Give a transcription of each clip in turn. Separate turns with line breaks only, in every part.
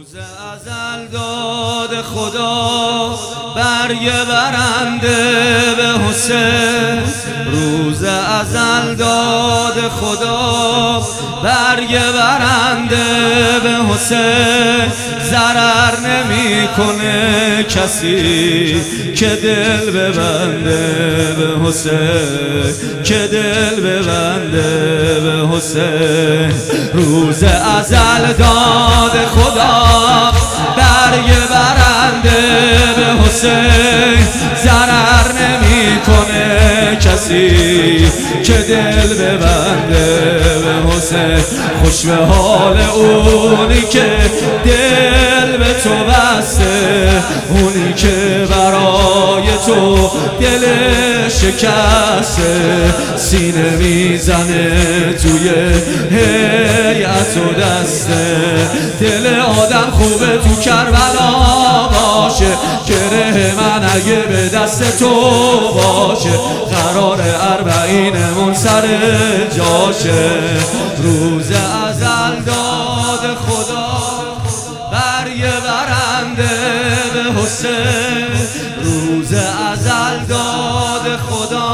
روز ازل داد خدا برگ برنده به حسین. روز ازل داد خدا برگ برنده به حسین. ضرر نمیکنه کسی که دل ببنده به حسین، که دل ببنده به حسین. روز ازل داد خدا برگ برنده به حسین. ضرر نمیکنه کسی که دل ببنده به حسین. خوش به حال اونی که دل به تو بسته، اونی که برای تو دل شکسته. سینه میزنه توی هیئت و دسته. دل آدم خوبه تو کربلا باشه، گره من اگه به دست تو باشه. قرار اربعینمون سر جاشه. روز ازل داد خدا برگ برنده به حسین. روز ازل داد خدا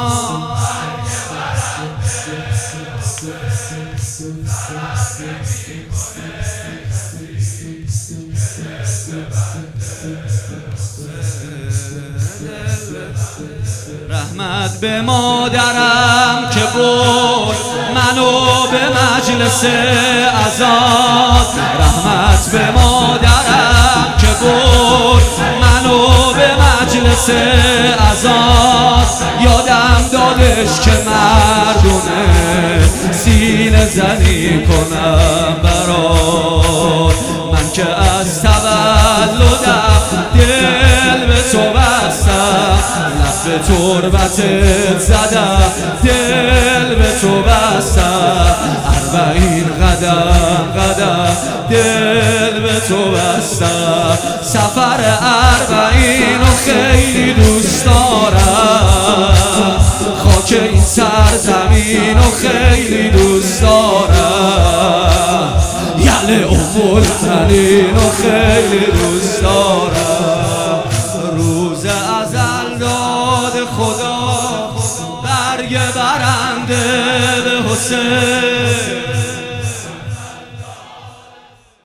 رحمت به مادرم که برد منو به مجلس عزاد. رحمت به مادرم که برد منو به مجلس عزاد. یادم دادش که مردونه سینه زنی کنم برات. من که از تولدم دل به تو بستم، به تربتت زدم دل به تو بستم. 40 قدم دل به تو بستم. سفر 40 و خیلی دوست دارم. خاک این سرزمین و خیلی دوست دارم. یله اولترین و خیلی دوست دارم. روز ازل داد خدا برگ برنده به حسین.